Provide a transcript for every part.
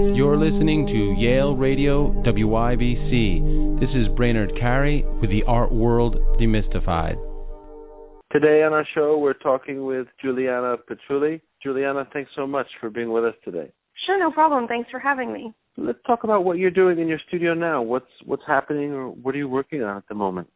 You're listening to Yale Radio WYBC. This is Brainerd Carey with the Art World Demystified. Today on our show, we're talking with Juliana Petrilli. Juliana, thanks so much for being with us today. Sure, no problem. Thanks for having me. Let's talk about what you're doing in your studio now. What's happening, or what are you working on at the moment?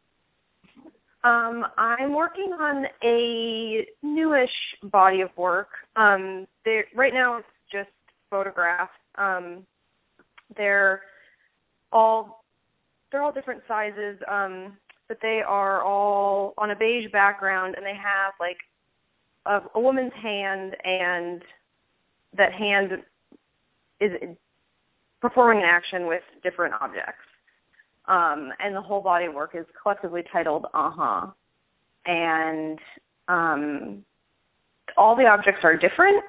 I'm working on a newish body of work. Right now it's just photographs. They're all different sizes, but they are all on a beige background, and they have like a woman's hand, and that hand is performing an action with different objects. And the whole body of work is collectively titled Uh-huh. And all the objects are different,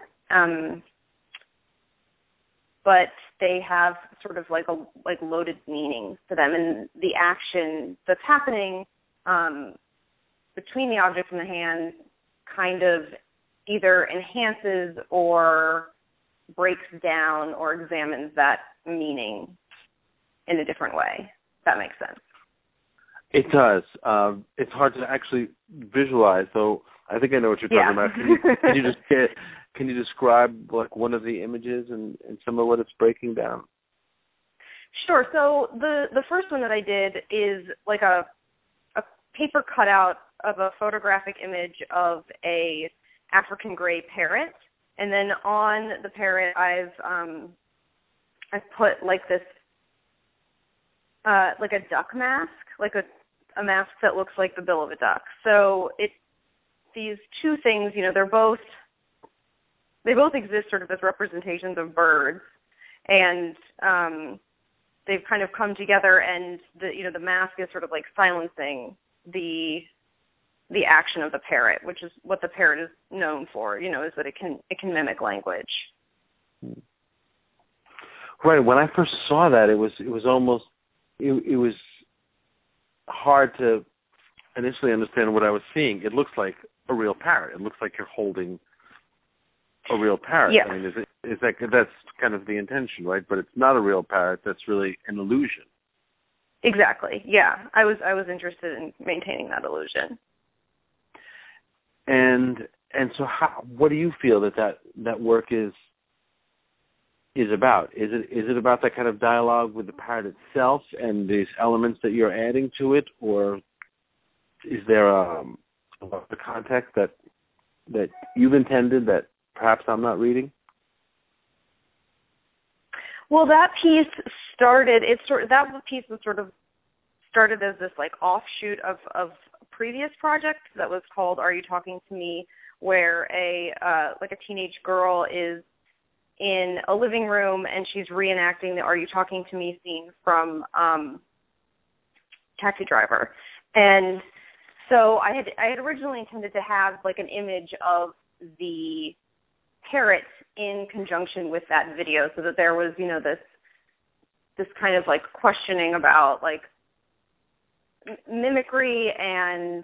but they have sort of like loaded meanings to them. And the action that's happening between the objects in the hand kind of either enhances or breaks down or examines that meaning in a different way. If that makes sense. It does. It's hard to actually visualize, though. I think I know what you're talking about. Can you describe like one of the images and some of what it's breaking down? Sure. So the first one that I did is like a paper cutout of a photographic image of a African gray parrot, and then on the parrot I've put like this like a duck mask, like a mask that looks like the bill of a duck. So these two things, they both exist sort of as representations of birds, and they've kind of come together, and the mask is sort of like silencing the action of the parrot, which is what the parrot is known for, is that it can mimic language. Right. When I first saw that, it was almost it was hard to initially understand what I was seeing. It looks like a real parrot. It looks like you're holding a real parrot. Yeah. I mean, that's kind of the intention, right? But it's not a real parrot. That's really an illusion. Exactly. Yeah. I was interested in maintaining that illusion. And so, what do you feel that work is about? Is it about that kind of dialogue with the parrot itself and these elements that you're adding to it, or is there a context that you've intended that perhaps I'm not reading? Well, that piece started. That piece was sort of started as this like offshoot of a previous project that was called "Are You Talking to Me?", where a teenage girl is in a living room and she's reenacting the "Are You Talking to Me?" scene from Taxi Driver. And so I had originally intended to have like an image of the parrot in conjunction with that video, so that there was, this kind of like questioning about like mimicry and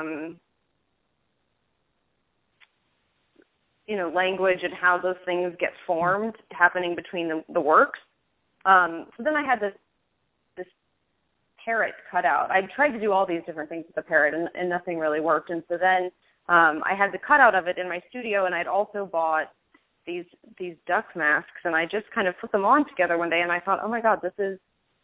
language and how those things get formed happening between the works. So then I had this parrot cut out. I tried to do all these different things with the parrot, and nothing really worked. And so then I had the cutout of it in my studio, and I'd also bought these duck masks, and I just kind of put them on together one day, and I thought, oh my God, this is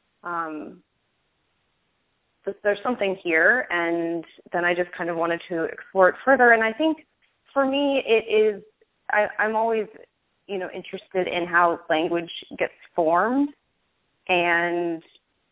there's something here. And then I just kind of wanted to explore it further. And I think for me, it is, I'm always, interested in how language gets formed, and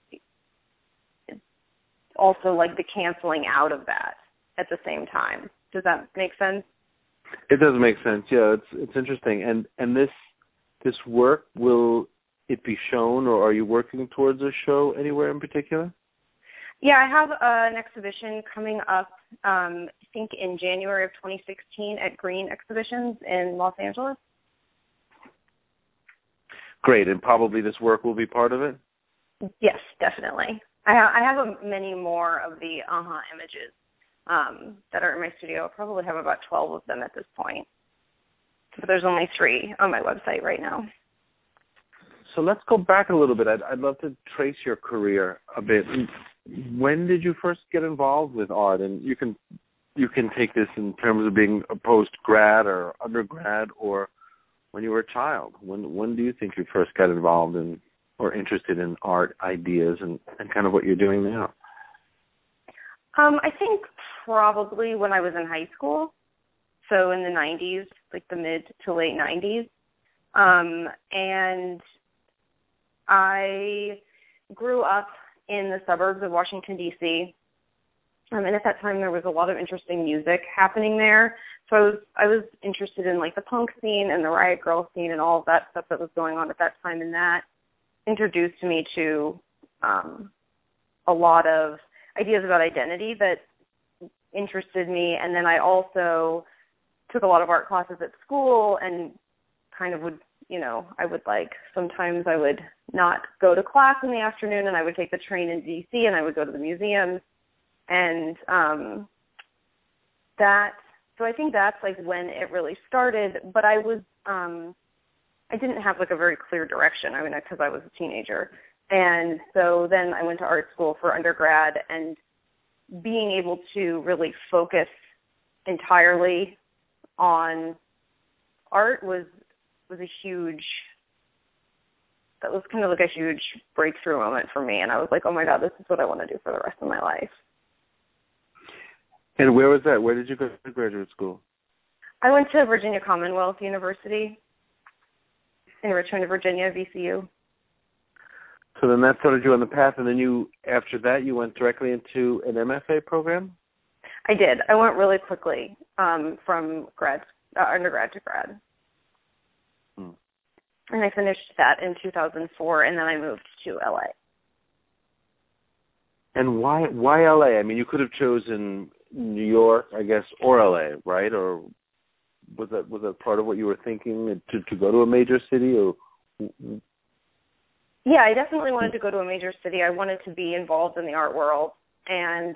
also like the canceling out of that at the same time. Does that make sense? It does make sense. Yeah, it's interesting. And this work, will it be shown, or are you working towards a show anywhere in particular? Yeah, I have an exhibition coming up, I think in January of 2016 at Green Exhibitions in Los Angeles. Great, and probably this work will be part of it? Yes, definitely. I have many more of the images that are in my studio. I probably have about 12 of them at this point. But there's only 3 on my website right now. So let's go back a little bit. I'd love to trace your career a bit. When did you first get involved with art? And you can take this in terms of being a post-grad or undergrad, or when you were a child. When do you think you first got involved in or interested in art ideas and kind of what you're doing now? I think probably when I was in high school, so in the 90s, like the mid to late 90s. And I grew up in the suburbs of Washington, D.C., and at that time there was a lot of interesting music happening there. So I was interested in like the punk scene and the Riot Grrrl scene and all of that stuff that was going on at that time, and that introduced me to a lot of ideas about identity that interested me. And then I also took a lot of art classes at school and kind of would, sometimes I would not go to class in the afternoon and I would take the train in D.C. and I would go to the museums. And so I think that's like when it really started. But I didn't have like a very clear direction. I mean, because I was a teenager. And so then I went to art school for undergrad, and being able to really focus entirely on art was that was kind of like a huge breakthrough moment for me. And I was like, oh my God, this is what I want to do for the rest of my life. And where was that? Where did you go to graduate school? I went to Virginia Commonwealth University in Richmond, Virginia, VCU. So then that started you on the path, and then after that, you went directly into an MFA program? I did. I went really quickly from undergrad to grad. Hmm. And I finished that in 2004, and then I moved to LA. And why LA? I mean, you could have chosen New York, I guess, or LA, right? Or was that part of what you were thinking, to go to a major city? Or yeah, I definitely wanted to go to a major city. I wanted to be involved in the art world, and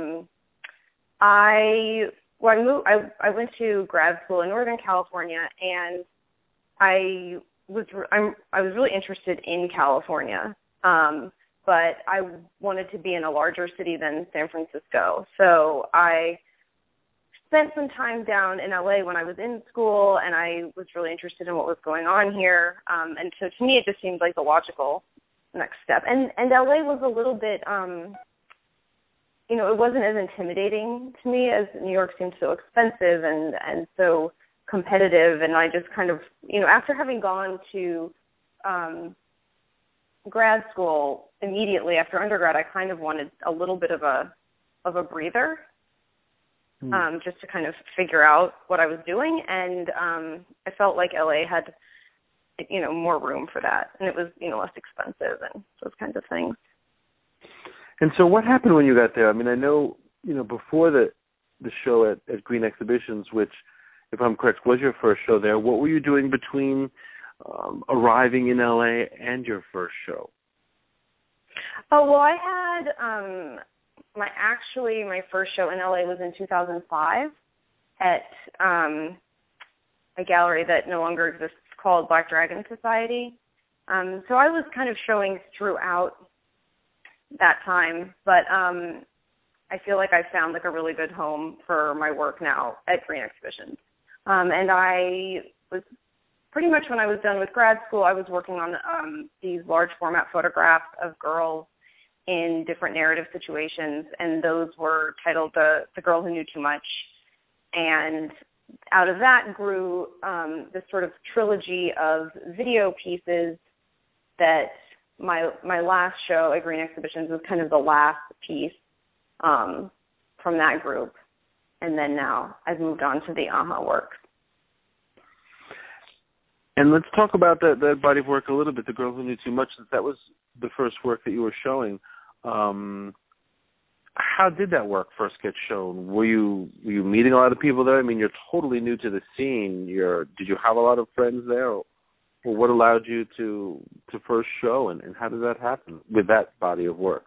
I went to grad school in Northern California, and I was really interested in California, but I wanted to be in a larger city than San Francisco. So I spent some time down in LA when I was in school, and I was really interested in what was going on here. And so to me, it just seemed like the logical next step. And LA was a little bit, it wasn't as intimidating to me as New York seemed so expensive and so competitive. And I just kind of, after having gone to grad school immediately after undergrad, I kind of wanted a little bit of a breather. Just to kind of figure out what I was doing, and I felt like LA had, more room for that, and it was, less expensive and those kinds of things. And so, what happened when you got there? I mean, I know, before the show at Green Exhibitions, which, if I'm correct, was your first show there. What were you doing between arriving in LA and your first show? Oh well, I had. My first show in LA was in 2005 at a gallery that no longer exists called Black Dragon Society. So I was kind of showing throughout that time, but I feel like I found like a really good home for my work now at Green Exhibitions. And I was pretty much, when I was done with grad school, I was working on these large format photographs of girls in different narrative situations, and those were titled The Girl Who Knew Too Much. And out of that grew this sort of trilogy of video pieces that my last show at Green Exhibitions was kind of the last piece from that group. And then now I've moved on to the AHA work. And let's talk about that body of work a little bit, The Girl Who Knew Too Much, since that was the first work that you were showing. How did that work first get shown? Were you meeting a lot of people there? I mean, you're totally new to the scene. Did you have a lot of friends there? Or what allowed you to first show, and how did that happen with that body of work?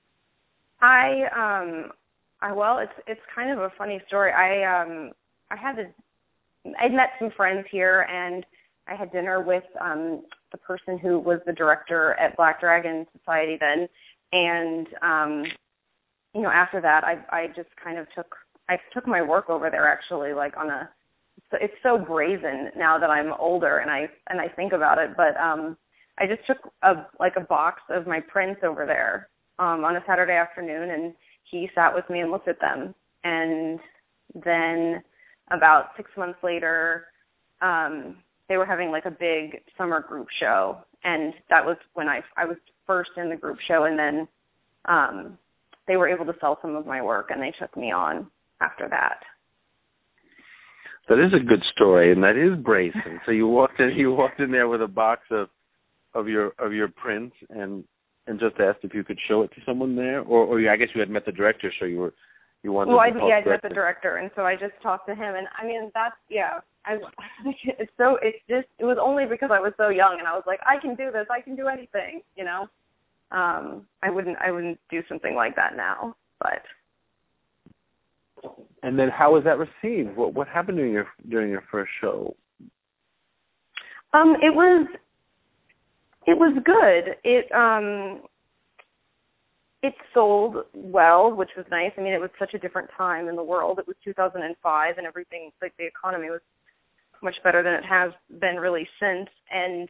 Well, it's kind of a funny story. I'd met some friends here, and I had dinner with the person who was the director at Black Dragon Society then, and after that, I just kind of took my work over there actually, like on a. It's so brazen now that I'm older and I think about it, but I just took a box of my prints over there on a Saturday afternoon, and he sat with me and looked at them. And then about 6 months later, they were having like a big summer group show, and that was when I was first in the group show, and then they were able to sell some of my work, and they took me on after that. That is a good story, and that is brazen. So you walked in there with a box of your prints, and just asked if you could show it to someone there, or I guess you had met the director, so you wanted. Well, I'd met the director, and so I just talked to him, and I mean that's it was only because I was so young, and I was like, I can do this, I can do anything, I wouldn't do something like that now, but. And then how was that received? What happened during your first show? It was good. It sold well, which was nice. I mean, it was such a different time in the world. It was 2005, and everything, like the economy was much better than it has been really since. And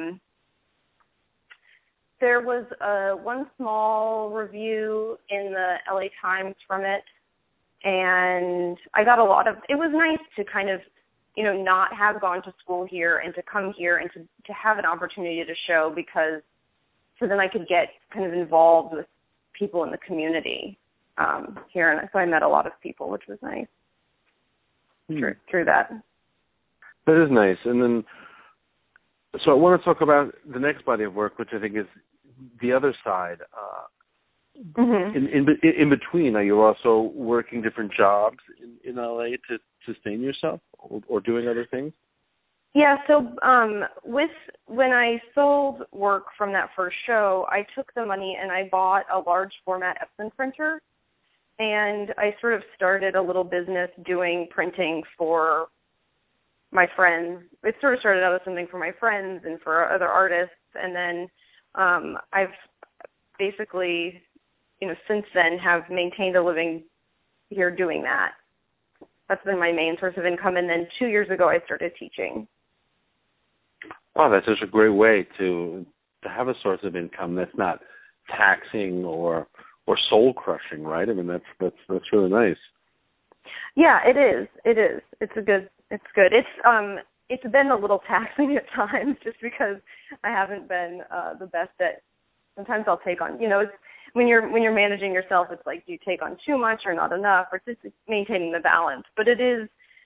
there was one small review in the LA Times from it. And I got it was nice to kind of, not have gone to school here and to come here and to have an opportunity to show, because so then I could get kind of involved with people in the community here. And so I met a lot of people, which was nice through that. That is nice. And then, so I want to talk about the next body of work, which I think is The Other Side. Mm-hmm. In between, are you also working different jobs in LA to sustain yourself, or doing other things? Yeah, so when I sold work from that first show, I took the money and I bought a large format Epson printer, and I sort of started a little business doing printing for my friends. It sort of started out as something for my friends and for other artists, and then I've basically, since then have maintained a living here doing that. That's been my main source of income, and then 2 years ago I started teaching. Wow, that's such a great way to have a source of income that's not taxing or soul crushing, right? I mean, that's really nice. Yeah, it is. It's good. It's been a little taxing at times, just because I haven't been the best at. Sometimes I'll take on, it's, when you're managing yourself, it's like, do you take on too much or not enough, or just maintaining the balance. But it is,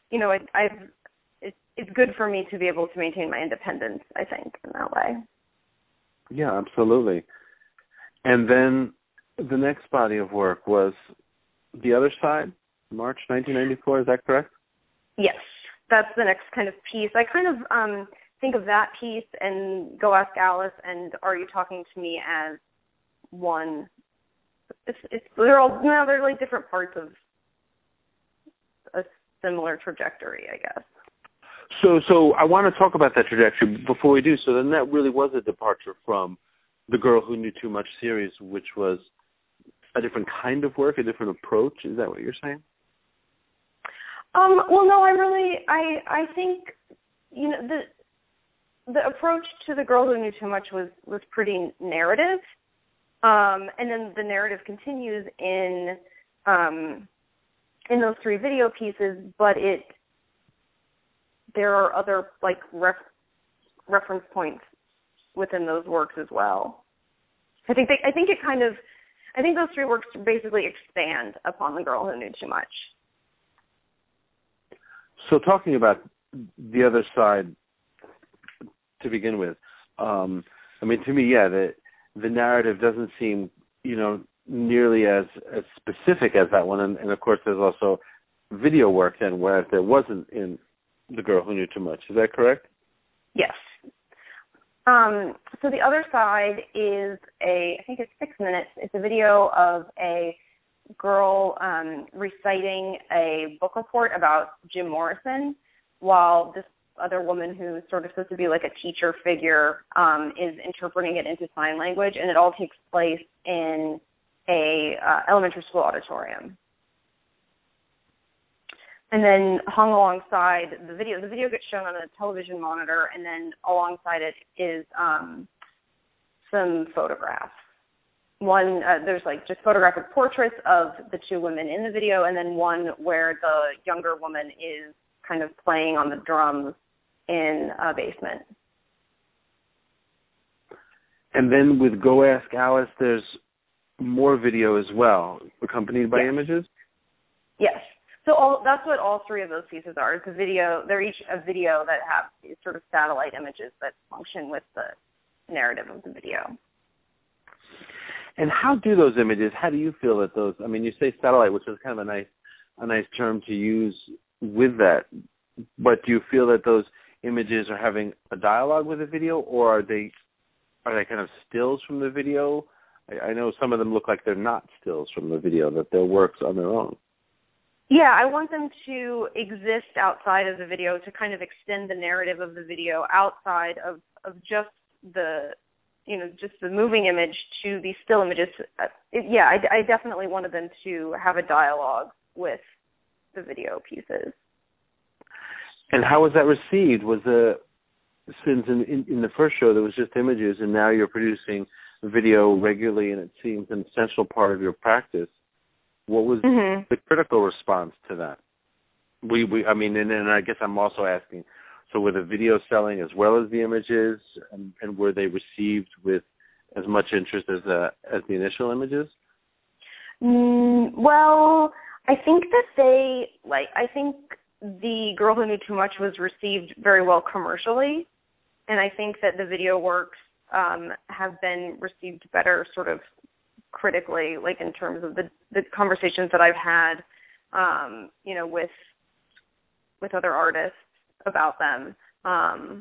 it's good for me to be able to maintain my independence, I think, in that way. Yeah, absolutely. And then the next body of work was The Other Side, March 1994, is that correct? Yes, that's the next kind of piece. I kind of think of that piece and Go Ask Alice and Are You Talking to Me as one. They're like different parts of a similar trajectory, I guess. So I want to talk about that trajectory before we do. So then that really was a departure from The Girl Who Knew Too Much series, which was a different kind of work, a different approach. Is that what you're saying? Well, no, I think, the approach to The Girl Who Knew Too Much was pretty narrative. And then the narrative continues in those three video pieces, but there are other like reference points within those works as well. I think those three works basically expand upon The Girl Who Knew Too Much. So talking about The Other Side to begin with, I mean, to me, yeah, the narrative doesn't seem, nearly as specific as that one. And of course, there's also video work then, whereas there wasn't in The Girl Who Knew Too Much. Is that correct? Yes. So The Other Side is I think it's 6 minutes. It's a video of a girl reciting a book report about Jim Morrison while this other woman who's sort of supposed to be like a teacher figure is interpreting it into sign language, and it all takes place in a elementary school auditorium. And then hung alongside the video gets shown on a television monitor, and then alongside it is some photographs. One, there's like just photographic portraits of the two women in the video, and then one where the younger woman is kind of playing on the drums in a basement. And then with Go Ask Alice, there's more video as well, accompanied by images? Yes. So that's what all three of those pieces are. It's a video. They're each a video that have these sort of satellite images that function with the narrative of the video. And how do those images, how do you feel that those, I mean, you say satellite, which is kind of a nice term to use with that, but do you feel that those images are having a dialogue with the video, or are they kind of stills from the video? I know some of them look like they're not stills from the video, that they're works on their own. Yeah, I want them to exist outside of the video, to kind of extend the narrative of the video outside of just the, just the moving image to the still images. I definitely wanted them to have a dialogue with the video pieces. And how was that received? Since in the first show there was just images, and now you're producing video regularly, and it seems an essential part of your practice. What was the critical response to that? And I guess I'm also asking, so were the videos selling as well as the images, and were they received with as much interest as the initial images? Well, I think that I think The Girl Who Knew Too Much was received very well commercially, and I think that the video works have been received better sort of critically, like in terms of the conversations that I've had, with other artists about them. I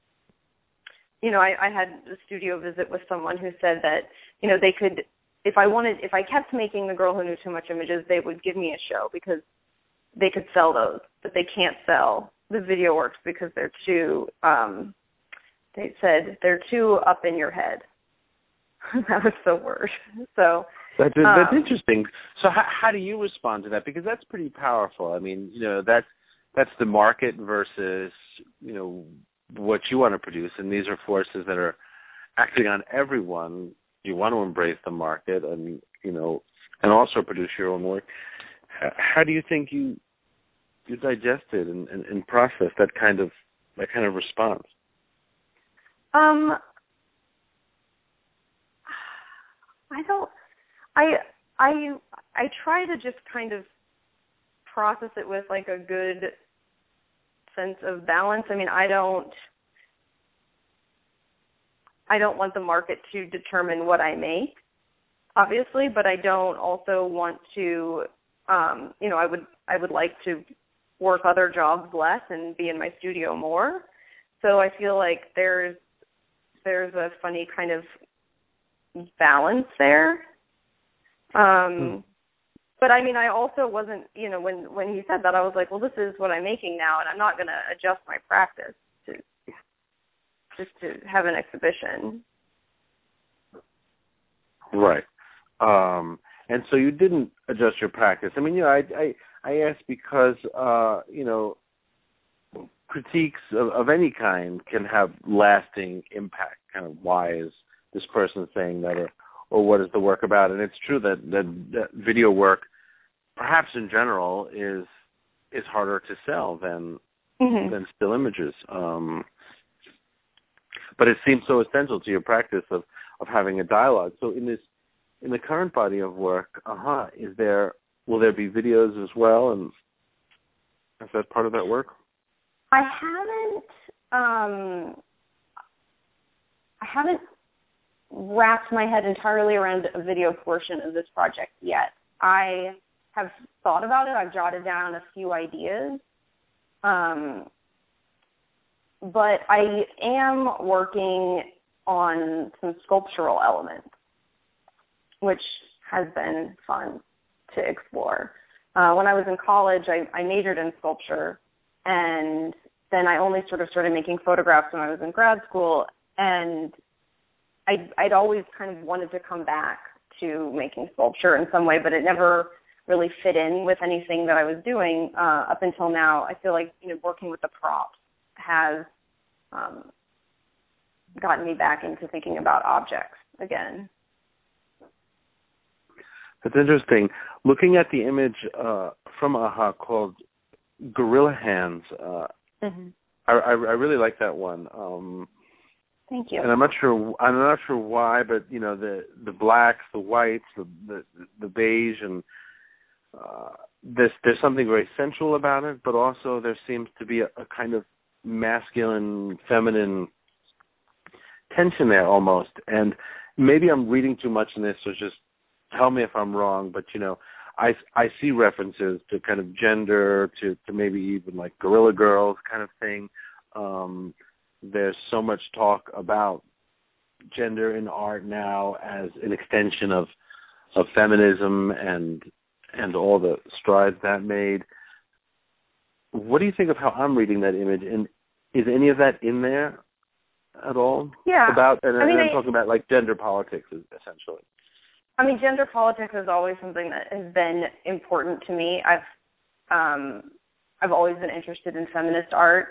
had a studio visit with someone who said that, they could, if I kept making The Girl Who Knew Too Much images, they would give me a show because they could sell those, but they can't sell the video works because they're too, they said they're too up in your head. That was the word. So that's interesting. So how do you respond to that? Because that's pretty powerful. I mean, that's the market versus, what you want to produce, and these are forces that are acting on everyone. You want to embrace the market and, and also produce your own work. How do you think you digested and process that kind of response? I try to just kind of process it with like a good sense of balance. I mean, I don't want the market to determine what I make, obviously, but I don't also want to, I would like to work other jobs less and be in my studio more. So I feel like there's a funny kind of balance there. But I mean, I also wasn't, when he said that, I was like, well, this is what I'm making now, and I'm not going to adjust my practice to have an exhibition. Right. And so you didn't adjust your practice. I mean, I asked because, critiques of any kind can have lasting impact. Kind of, why is this person saying that, or what is the work about? And it's true that video work, perhaps in general, is harder to sell than still images. But it seems so essential to your practice of having a dialogue. So in the current body of work, will there be videos as well? And is that part of that work? I haven't wrapped my head entirely around a video portion of this project yet. I have thought about it. I've jotted down a few ideas. But I am working on some sculptural elements, which has been fun to explore. When I was in college, I majored in sculpture, and then I only sort of started making photographs when I was in grad school, and I'd always kind of wanted to come back to making sculpture in some way, but it never really fit in with anything that I was doing up until now. I feel like, working with the props has gotten me back into thinking about objects again. That's interesting. Looking at the image from AHA called Gorilla Hands, I really like that one. Thank you. And I'm not sure why, but the blacks, the whites, the beige, and there's something very sensual about it, but also there seems to be a kind of masculine, feminine tension there almost. And maybe I'm reading too much in this, so just tell me if I'm wrong, but I see references to kind of gender, to maybe even like Gorilla Girls kind of thing. There's so much talk about gender in art now as an extension of feminism and all the strides that made. What do you think of how I'm reading that image? And is any of that in there at all? Yeah. I'm talking about like gender politics essentially. I mean, gender politics is always something that has been important to me. I've always been interested in feminist art.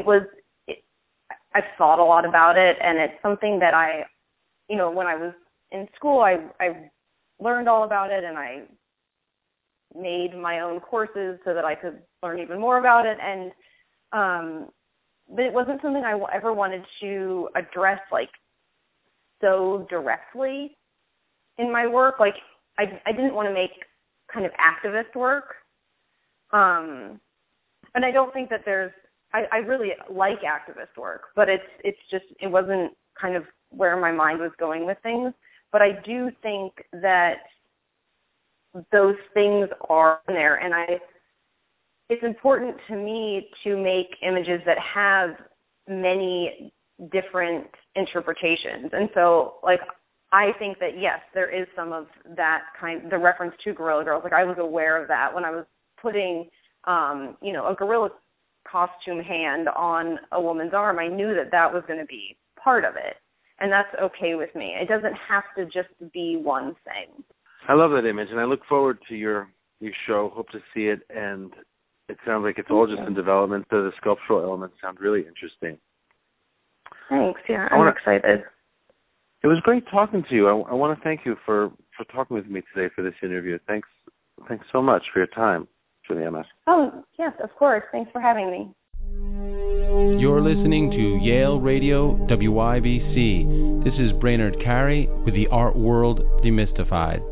I've thought a lot about it, and it's something that when I was in school, I learned all about it, and I made my own courses so that I could learn even more about it. And but it wasn't something I ever wanted to address like so directly in my work. Like I didn't want to make kind of activist work, and I don't think that I really like activist work, but it wasn't kind of where my mind was going with things. But I do think that those things are in there, and it's important to me to make images that have many different interpretations. And so, like, I think that, yes, there is some of that the reference to Gorilla Girls. Like, I was aware of that when I was putting, a gorilla costume hand on a woman's arm. I knew that was going to be part of it, and that's okay with me. It doesn't have to just be one thing. I love that image, and I look forward to your show. Hope to see it, and it sounds like it's all just in development. So the sculptural elements sound really interesting. Thanks. Yeah, I'm excited. It was great talking to you. I want to thank you for talking with me today for this interview. Thanks so much for your time, Juliana. Oh, yes, of course. Thanks for having me. You're listening to Yale Radio WIBC. This is Brainerd Carey with the Art World Demystified.